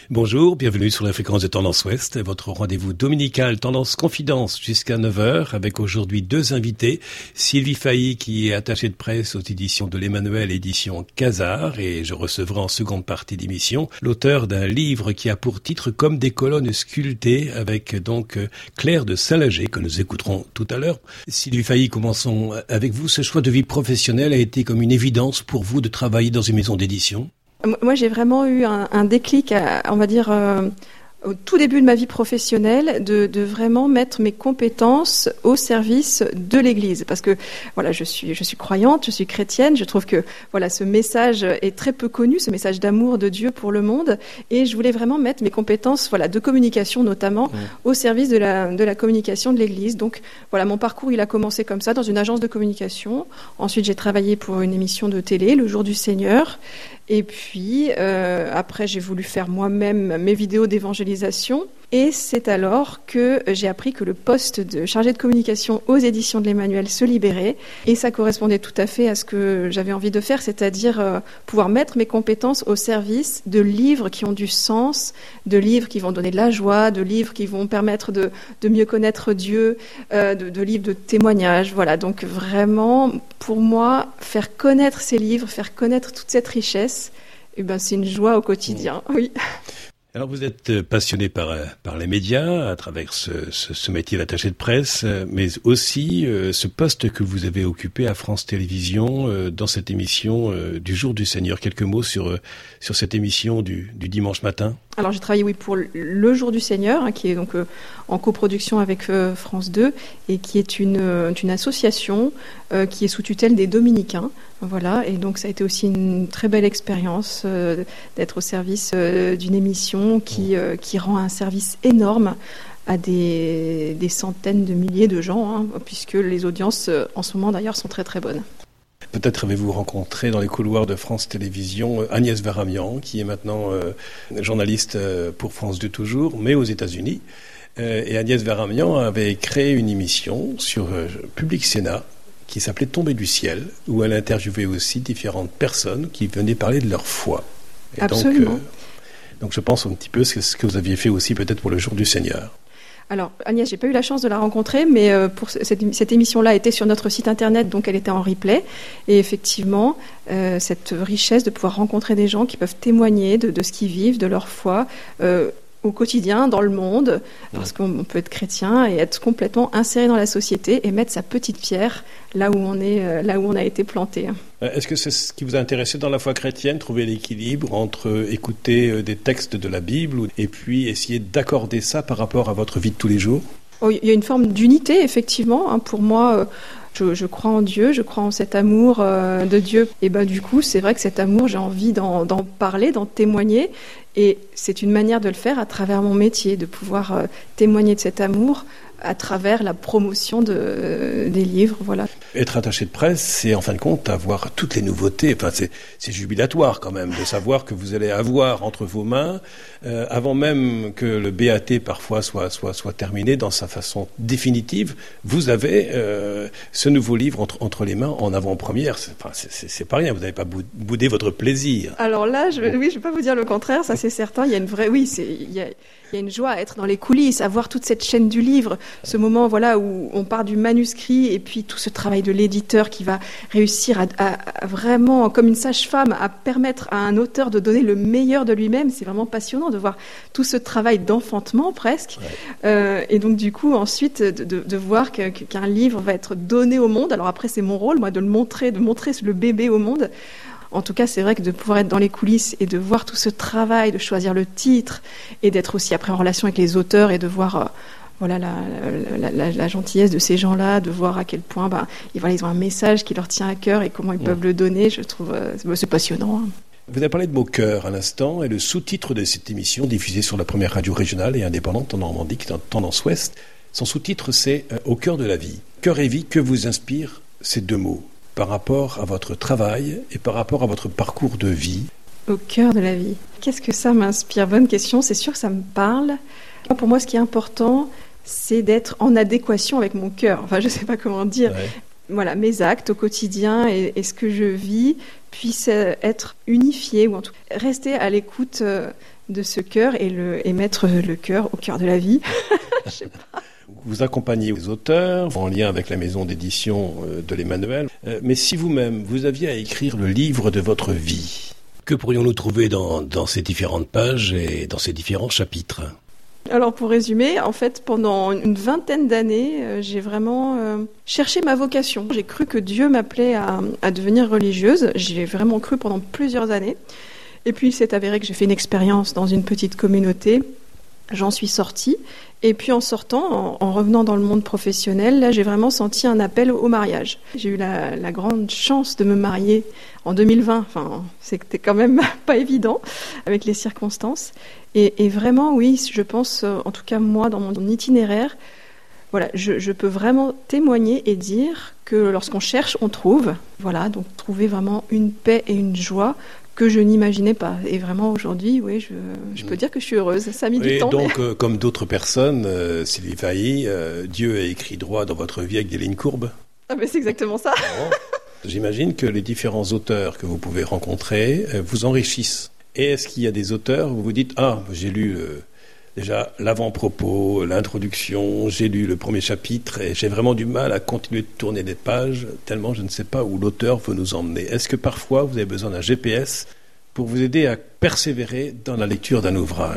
Bonjour, bienvenue sur la fréquence de Tendance Ouest, votre rendez-vous dominical Tendance Confidence jusqu'à 9h avec aujourd'hui deux invités. Sylvie Fahy qui est attachée de presse aux éditions de l'Emmanuel, édition Casar, et je recevrai en seconde partie d'émission l'auteur d'un livre qui a pour titre Comme des colonnes sculptées avec donc Claire de Saint-Lager que nous écouterons tout à l'heure. Sylvie Fahy, commençons avec vous. Ce choix de vie professionnelle a été comme une évidence pour vous de travailler dans une maison d'édition? Moi, j'ai vraiment eu un déclic, on va dire, au tout début de ma vie professionnelle, de vraiment mettre mes compétences au service de l'Église. Parce que, voilà, je suis croyante, je suis chrétienne. Je trouve que, voilà, ce message est très peu connu, ce message d'amour de Dieu pour le monde. Et je voulais vraiment mettre mes compétences, voilà, de communication notamment, au service de la communication de l'Église. Donc, voilà, mon parcours, il a commencé comme ça, dans une agence de communication. Ensuite, j'ai travaillé pour une émission de télé, Le Jour du Seigneur. Et puis, après, j'ai voulu faire moi-même mes vidéos d'évangélisation. Et c'est alors que j'ai appris que le poste de chargé de communication aux éditions de l'Emmanuel se libérait. Et ça correspondait tout à fait à ce que j'avais envie de faire, c'est-à-dire pouvoir mettre mes compétences au service de livres qui ont du sens, de livres qui vont donner de la joie, de livres qui vont permettre de mieux connaître Dieu, de livres de témoignages. Voilà, donc vraiment, pour moi, faire connaître ces livres, faire connaître toute cette richesse, eh ben, c'est une joie au quotidien, oui. Alors vous êtes passionné par les médias à travers ce métier d'attaché de presse, mais aussi ce poste que vous avez occupé à France Télévisions dans cette émission du Jour du Seigneur. Quelques mots sur cette émission du dimanche matin. Alors j'ai travaillé pour Le Jour du Seigneur, qui est donc en coproduction avec France 2 et qui est une association qui est sous tutelle des Dominicains. Voilà, et donc ça a été aussi une très belle expérience d'être au service d'une émission qui rend un service énorme à des centaines de milliers de gens, puisque les audiences en ce moment d'ailleurs sont très très bonnes. Peut-être avez-vous rencontré dans les couloirs de France Télévisions Agnès Varamian, qui est maintenant journaliste pour France 2 toujours, mais aux États-Unis. Et Agnès Varamian avait créé une émission sur Public Sénat qui s'appelait Tomber du ciel, où elle interviewait aussi différentes personnes qui venaient parler de leur foi. Et absolument. Donc je pense un petit peu ce que vous aviez fait aussi peut-être pour Le Jour du Seigneur. Alors Agnès, j'ai pas eu la chance de la rencontrer, mais pour cette émission-là était sur notre site internet, donc elle était en replay. Et effectivement, cette richesse de pouvoir rencontrer des gens qui peuvent témoigner de ce qu'ils vivent, de leur foi, au quotidien, dans le monde, parce qu'on peut être chrétien et être complètement inséré dans la société et mettre sa petite pierre là où on a été planté. Est-ce que c'est ce qui vous a intéressé dans la foi chrétienne, trouver l'équilibre entre écouter des textes de la Bible et puis essayer d'accorder ça par rapport à votre vie de tous les jours ? Il y a une forme d'unité, effectivement. Pour moi, je crois en Dieu, je crois en cet amour de Dieu. Et du coup, c'est vrai que cet amour, j'ai envie d'en parler, d'en témoigner. Et c'est une manière de le faire à travers mon métier, de pouvoir témoigner de cet amour à travers la promotion des livres, voilà. Être attaché de presse, c'est en fin de compte avoir toutes les nouveautés. Enfin, c'est jubilatoire quand même de savoir que vous allez avoir entre vos mains, avant même que le BAT parfois soit terminé dans sa façon définitive, vous avez ce nouveau livre entre les mains en avant-première. C'est pas rien. Vous n'avez pas boudé votre plaisir. Alors là, je vais pas vous dire le contraire. Ça, c'est certain. Il y a une vraie, il y a une joie à être dans les coulisses, à voir toute cette chaîne du livre, ce moment voilà où on part du manuscrit et puis tout ce travail de l'éditeur qui va réussir à vraiment, comme une sage-femme, à permettre à un auteur de donner le meilleur de lui-même. C'est vraiment passionnant de voir tout ce travail d'enfantement presque. Ouais. Et donc du coup ensuite de voir qu'un livre va être donné au monde. Alors après c'est mon rôle, moi, de montrer le bébé au monde. En tout cas, c'est vrai que de pouvoir être dans les coulisses et de voir tout ce travail, de choisir le titre et d'être aussi après en relation avec les auteurs et de voir la gentillesse de ces gens-là, de voir à quel point ils ont un message qui leur tient à cœur et comment ils peuvent le donner, je trouve c'est passionnant. Vous avez parlé de mots cœur à l'instant et le sous-titre de cette émission diffusée sur la première radio régionale et indépendante en Normandie, qui est en Tendance Ouest, son sous-titre c'est « Au cœur de la vie ». Cœur et vie, que vous inspirent ces deux mots par rapport à votre travail et par rapport à votre parcours de vie? Au cœur de la vie. Qu'est-ce que ça m'inspire? Bonne question, c'est sûr que ça me parle. Pour moi, ce qui est important, c'est d'être en adéquation avec mon cœur. Enfin, je ne sais pas comment dire. Ouais. Voilà, mes actes au quotidien et ce que je vis puissent être unifiés, ou en tout cas rester à l'écoute de ce cœur et mettre le cœur au cœur de la vie. Je sais pas. Vous accompagnez les auteurs en lien avec la maison d'édition de l'Emmanuel. Mais si vous-même, vous aviez à écrire le livre de votre vie, que pourrions-nous trouver dans ces différentes pages et dans ces différents chapitres ? Alors pour résumer, en fait, pendant une vingtaine d'années, j'ai vraiment cherché ma vocation. J'ai cru que Dieu m'appelait à devenir religieuse. J'y ai vraiment cru pendant plusieurs années. Et puis il s'est avéré que j'ai fait une expérience dans une petite communauté. J'en suis sortie. Et puis en sortant, en revenant dans le monde professionnel, là, j'ai vraiment senti un appel au mariage. J'ai eu la grande chance de me marier en 2020. Enfin, c'était quand même pas évident avec les circonstances. Et vraiment, oui, je pense, en tout cas moi, dans mon itinéraire, voilà, je peux vraiment témoigner et dire que lorsqu'on cherche, on trouve. Voilà, donc trouver vraiment une paix et une joie que je n'imaginais pas. Et vraiment, aujourd'hui, oui, je peux dire que je suis heureuse. Ça a mis du temps. Et donc, comme d'autres personnes, Sylvie Fahy, Dieu a écrit droit dans votre vie avec des lignes courbes ? Ah ben, c'est exactement ça. J'imagine que les différents auteurs que vous pouvez rencontrer vous enrichissent. Et est-ce qu'il y a des auteurs où vous vous dites « Ah, j'ai lu déjà l'avant-propos, l'introduction, j'ai lu le premier chapitre et j'ai vraiment du mal à continuer de tourner des pages tellement je ne sais pas où l'auteur veut nous emmener ». Est-ce que parfois vous avez besoin d'un GPS pour vous aider à persévérer dans la lecture d'un ouvrage ?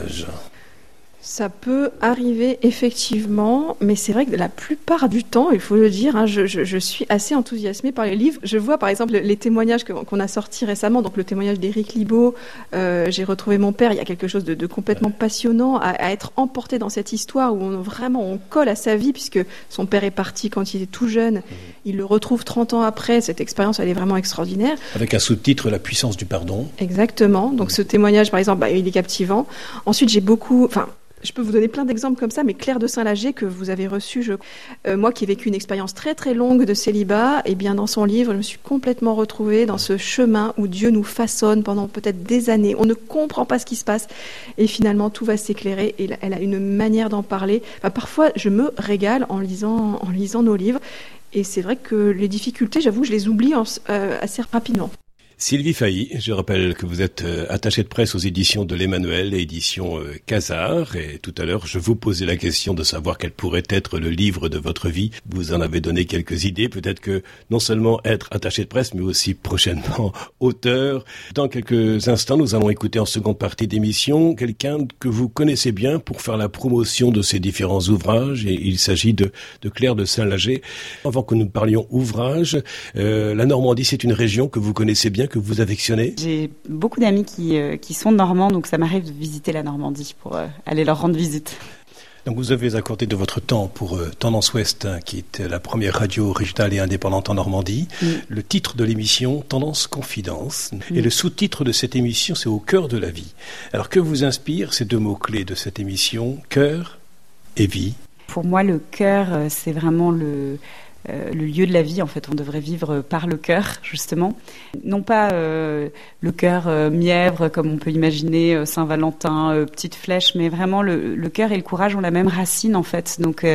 Ça peut arriver effectivement, mais c'est vrai que la plupart du temps, il faut le dire, hein, je suis assez enthousiasmée par les livres. Je vois par exemple les témoignages qu'on a sortis récemment, donc le témoignage d'Éric Libaud, j'ai retrouvé mon père, il y a quelque chose de complètement passionnant à être emporté dans cette histoire où on colle à sa vie puisque son père est parti quand il était tout jeune, il le retrouve 30 ans après, cette expérience elle est vraiment extraordinaire. Avec un sous-titre, La puissance du pardon. Exactement, donc ce témoignage par exemple, il est captivant. Ensuite je peux vous donner plein d'exemples comme ça, mais Claire de Saint-Lager, que vous avez reçue, moi qui ai vécu une expérience très très longue de célibat, et bien dans son livre, je me suis complètement retrouvée dans ce chemin où Dieu nous façonne pendant peut-être des années. On ne comprend pas ce qui se passe, et finalement tout va s'éclairer, et elle a une manière d'en parler. Enfin, parfois, je me régale en lisant nos livres, et c'est vrai que les difficultés, j'avoue, je les oublie assez rapidement. Sylvie Fahy, je rappelle que vous êtes attachée de presse aux éditions de l'Emmanuel et éditions Casar. Et tout à l'heure, je vous posais la question de savoir quel pourrait être le livre de votre vie. Vous en avez donné quelques idées. Peut-être que non seulement être attachée de presse, mais aussi prochainement auteur. Dans quelques instants, nous allons écouter en seconde partie d'émission quelqu'un que vous connaissez bien pour faire la promotion de ses différents ouvrages. Et il s'agit de Claire de Saint-Lager. Avant que nous parlions ouvrage, la Normandie, c'est une région que vous connaissez bien, que vous affectionnez ? J'ai beaucoup d'amis qui sont normands, donc ça m'arrive de visiter la Normandie pour aller leur rendre visite. Donc vous avez accordé de votre temps pour Tendance Ouest, qui est la première radio régionale et indépendante en Normandie. Le titre de l'émission, Tendance Confidence. Et le sous-titre de cette émission, c'est Au cœur de la vie. Alors que vous inspirent ces deux mots-clés de cette émission, cœur et vie ? Pour moi, le cœur, c'est vraiment le lieu de la vie. En fait, on devrait vivre par le cœur, justement. Non pas le cœur mièvre, comme on peut imaginer, Saint-Valentin, petite flèche, mais vraiment le cœur et le courage ont la même racine, en fait, donc,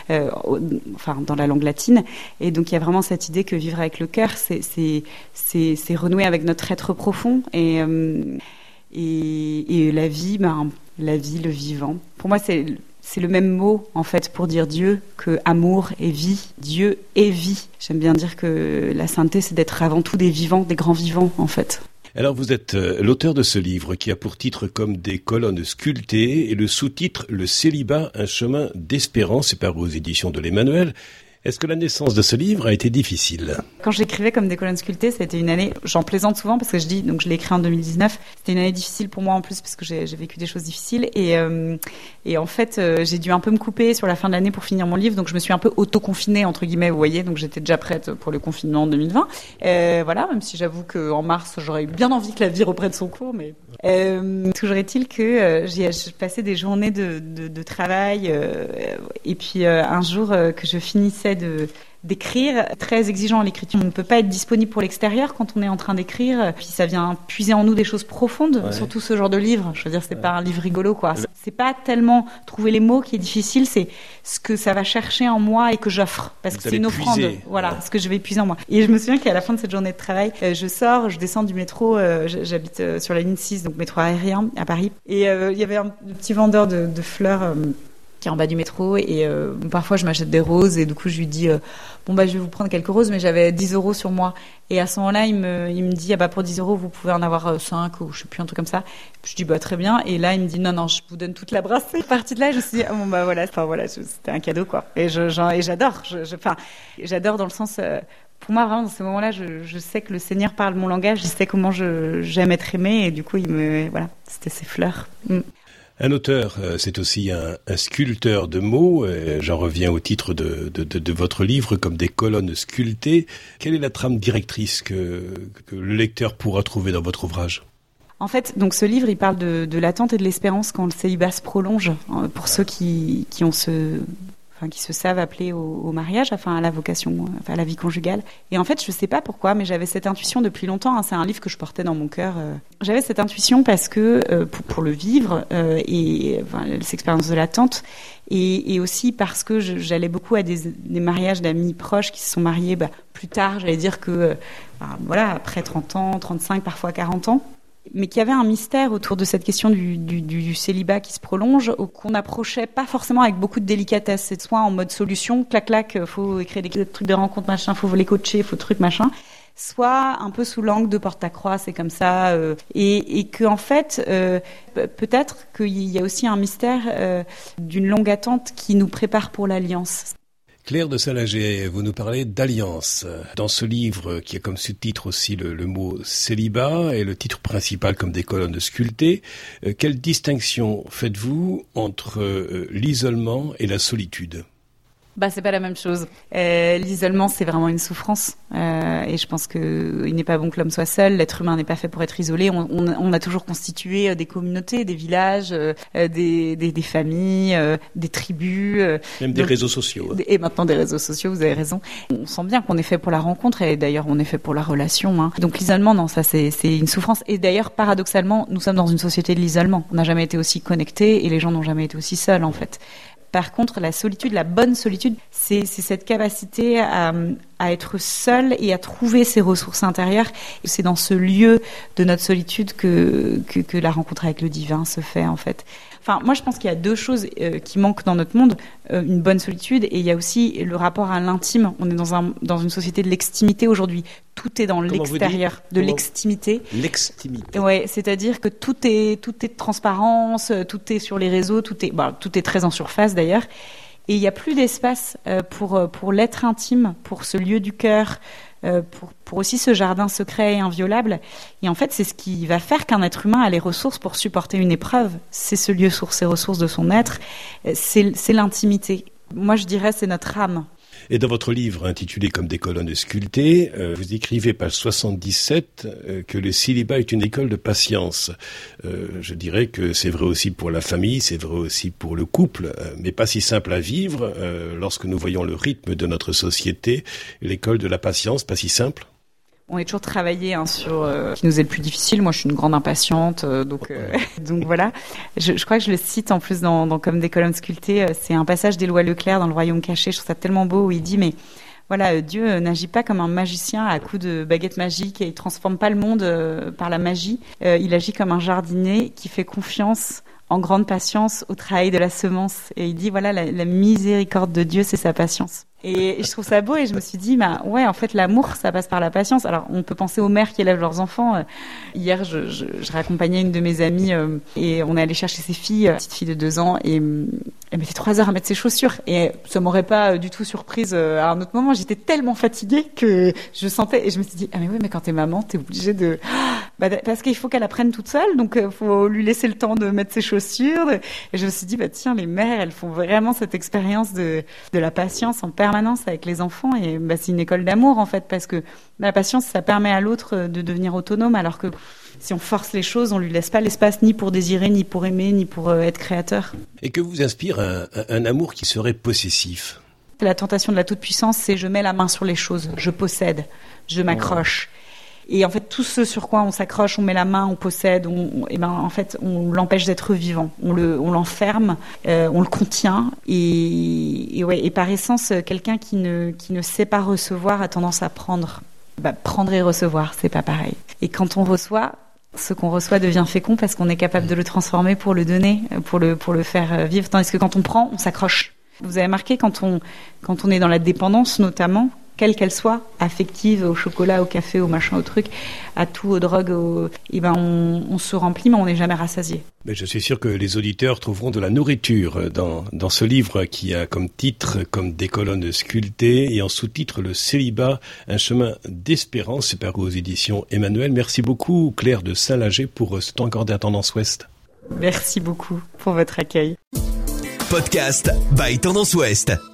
dans la langue latine. Et donc, il y a vraiment cette idée que vivre avec le cœur, c'est renouer avec notre être profond. Et la vie, le vivant. Pour moi, c'est le même mot, en fait, pour dire Dieu que amour et vie. Dieu et vie. J'aime bien dire que la sainteté, c'est d'être avant tout des vivants, des grands vivants, en fait. Alors, vous êtes l'auteur de ce livre qui a pour titre Comme des colonnes sculptées et le sous-titre Le célibat, un chemin d'espérance, c'est paru aux éditions de l'Emmanuel. Est-ce que la naissance de ce livre a été difficile ? Quand j'écrivais Comme des colonnes sculptées, c'était une année, j'en plaisante souvent parce que je l'ai écrit en 2019, c'était une année difficile pour moi en plus parce que j'ai vécu des choses difficiles et en fait j'ai dû un peu me couper sur la fin de l'année pour finir mon livre, donc je me suis un peu auto-confinée entre guillemets, vous voyez, donc j'étais déjà prête pour le confinement en 2020. Voilà, même si j'avoue qu'en mars j'aurais eu bien envie que la vie reprenne son cours, mais toujours est-il que j'ai passé des journées de travail et puis un jour que je finissais fait d'écrire, très exigeant à l'écriture. On ne peut pas être disponible pour l'extérieur quand on est en train d'écrire, puis ça vient puiser en nous des choses profondes, surtout ce genre de livre. Je veux dire, c'est pas un livre rigolo, quoi. C'est pas tellement trouver les mots qui est difficile, c'est ce que ça va chercher en moi et que j'offre, parce que c'est une offrande. Voilà, ce que je vais puiser en moi. Et je me souviens qu'à la fin de cette journée de travail, je descends du métro, j'habite sur la ligne 6, donc métro aérien à Paris, et il y avait un petit vendeur de fleurs qui est en bas du métro, et parfois je m'achète des roses, et du coup je lui dis je vais vous prendre quelques roses, mais j'avais 10 € sur moi, et à ce moment-là il me dit pour 10 € vous pouvez en avoir 5 ou je sais plus, un truc comme ça. Je dis très bien, et là il me dit non je vous donne toute la brassée. À partir de là je me suis dit c'était un cadeau, quoi, et j'adore, j'adore dans le sens pour moi, vraiment, dans ces moments-là, je sais que le Seigneur parle mon langage, je sais comment j'aime être aimée, et du coup, c'était ces fleurs. Un auteur, c'est aussi un sculpteur de mots. J'en reviens au titre de votre livre, comme des colonnes sculptées. Quelle est la trame directrice que le lecteur pourra trouver dans votre ouvrage ? En fait, donc ce livre, il parle de l'attente et de l'espérance quand le célibat se prolonge, pour ceux qui se savent appeler au mariage, à la vocation, à la vie conjugale. Et en fait, je sais pas pourquoi, mais j'avais cette intuition depuis longtemps. C'est un livre que je portais dans mon cœur. J'avais cette intuition parce que pour le vivre et cette expérience de l'attente, et aussi parce que j'allais beaucoup à des mariages d'amis proches qui se sont mariés plus tard. J'allais dire que après 30 ans, 35, parfois 40 ans. Mais qu'il y avait un mystère autour de cette question du célibat qui se prolonge, qu'on approchait pas forcément avec beaucoup de délicatesse. C'est soit en mode solution, clac, faut écrire des trucs de rencontre, machin, faut les coacher, faut truc, machin. Soit un peu sous l'angle de porte-à-croix, c'est comme ça. Et que en fait, peut-être qu'il y a aussi un mystère d'une longue attente qui nous prépare pour l'alliance. Claire de Salager, vous nous parlez d'alliance. Dans ce livre, qui a comme sous-titre aussi le mot célibat et le titre principal comme des colonnes sculptées, quelle distinction faites-vous entre l'isolement et la solitude ? C'est pas la même chose. L'isolement, c'est vraiment une souffrance. Et je pense qu'il n'est pas bon que l'homme soit seul. L'être humain n'est pas fait pour être isolé. On a toujours constitué des communautés, des villages, des familles, des tribus. Même des réseaux sociaux. Et maintenant des réseaux sociaux, vous avez raison. On sent bien qu'on est fait pour la rencontre, et d'ailleurs on est fait pour la relation. Donc l'isolement, non, ça c'est une souffrance. Et d'ailleurs, paradoxalement, nous sommes dans une société de l'isolement. On n'a jamais été aussi connectés, et les gens n'ont jamais été aussi seuls, en fait. Par contre, la solitude, la bonne solitude, c'est cette capacité à être seul et à trouver ses ressources intérieures. Et c'est dans ce lieu de notre solitude que la rencontre avec le divin se fait, en fait. Moi, je pense qu'il y a deux choses qui manquent dans notre monde. Une bonne solitude, et il y a aussi le rapport à l'intime. On est dans une société de l'extimité aujourd'hui. Tout est dans l'extérieur, de l'extimité. L'extimité. Ouais, c'est-à-dire que tout est de transparence, tout est sur les réseaux, tout est très en surface d'ailleurs. Et il n'y a plus d'espace pour l'être intime, pour ce lieu du cœur, pour aussi ce jardin secret et inviolable. Et en fait, c'est ce qui va faire qu'un être humain a les ressources pour supporter une épreuve. C'est ce lieu source et ressources de son être. C'est l'intimité. Moi, je dirais, c'est notre âme. Et dans votre livre intitulé Comme des colonnes sculptées, vous écrivez, page 77, que le célibat est une école de patience. Je dirais que c'est vrai aussi pour la famille, c'est vrai aussi pour le couple, mais pas si simple à vivre. Lorsque nous voyons le rythme de notre société, l'école de la patience, pas si simple. On est toujours travaillé sur ce qui nous est le plus difficile. Moi, je suis une grande impatiente, donc voilà. Je crois que je le cite en plus dans Comme des colonnes sculptées. C'est un passage d'Éloi Leclerc dans Le Royaume caché. Je trouve ça tellement beau, où il dit mais voilà, Dieu n'agit pas comme un magicien à coups de baguette magique, et il transforme pas le monde par la magie. Il agit comme un jardinier qui fait confiance en grande patience au travail de la semence. Et il dit voilà, la miséricorde de Dieu, c'est sa patience. Et je trouve ça beau, et je me suis dit, en fait, l'amour, ça passe par la patience. Alors, on peut penser aux mères qui élèvent leurs enfants. Hier, je raccompagnais une de mes amies, et on est allé chercher ses filles, petite fille de 2 ans, et elle mettait 3 heures à mettre ses chaussures. Et ça m'aurait pas du tout surprise à un autre moment. J'étais tellement fatiguée que je sentais, et je me suis dit, mais quand t'es maman, t'es obligée de... parce qu'il faut qu'elle apprenne toute seule, donc faut lui laisser le temps de mettre ses chaussures. Et je me suis dit, tiens, les mères, elles font vraiment cette expérience de la patience en permanence avec les enfants, et c'est une école d'amour en fait, parce que la patience, ça permet à l'autre de devenir autonome, alors que si on force les choses, on lui laisse pas l'espace ni pour désirer, ni pour aimer, ni pour être créateur. Et que vous inspire un amour qui serait possessif? La tentation de la toute-puissance, c'est je mets la main sur les choses, je possède, je m'accroche. Et en fait, tout ce sur quoi on s'accroche, on met la main, on possède, on l'empêche d'être vivant. On l'enferme, on le contient. Et par essence, quelqu'un qui ne sait pas recevoir a tendance à prendre. Prendre et recevoir, c'est pas pareil. Et quand on reçoit, ce qu'on reçoit devient fécond parce qu'on est capable de le transformer pour le donner, pour le faire vivre. Tandis que quand on prend, on s'accroche. Vous avez remarqué quand on est dans la dépendance, notamment, quelle qu'elle soit, affective, au chocolat, au café, au machin, au truc, à tout, aux drogues, on se remplit, mais on n'est jamais rassasié. Mais je suis sûr que les auditeurs trouveront de la nourriture dans ce livre qui a comme titre, comme des colonnes sculptées, et en sous-titre Le célibat, un chemin d'espérance. C'est paru aux éditions Emmanuel. Merci beaucoup, Claire de Saint-Lager, pour ce temps accordé à Tendance Ouest. Merci beaucoup pour votre accueil. Podcast by Tendance Ouest.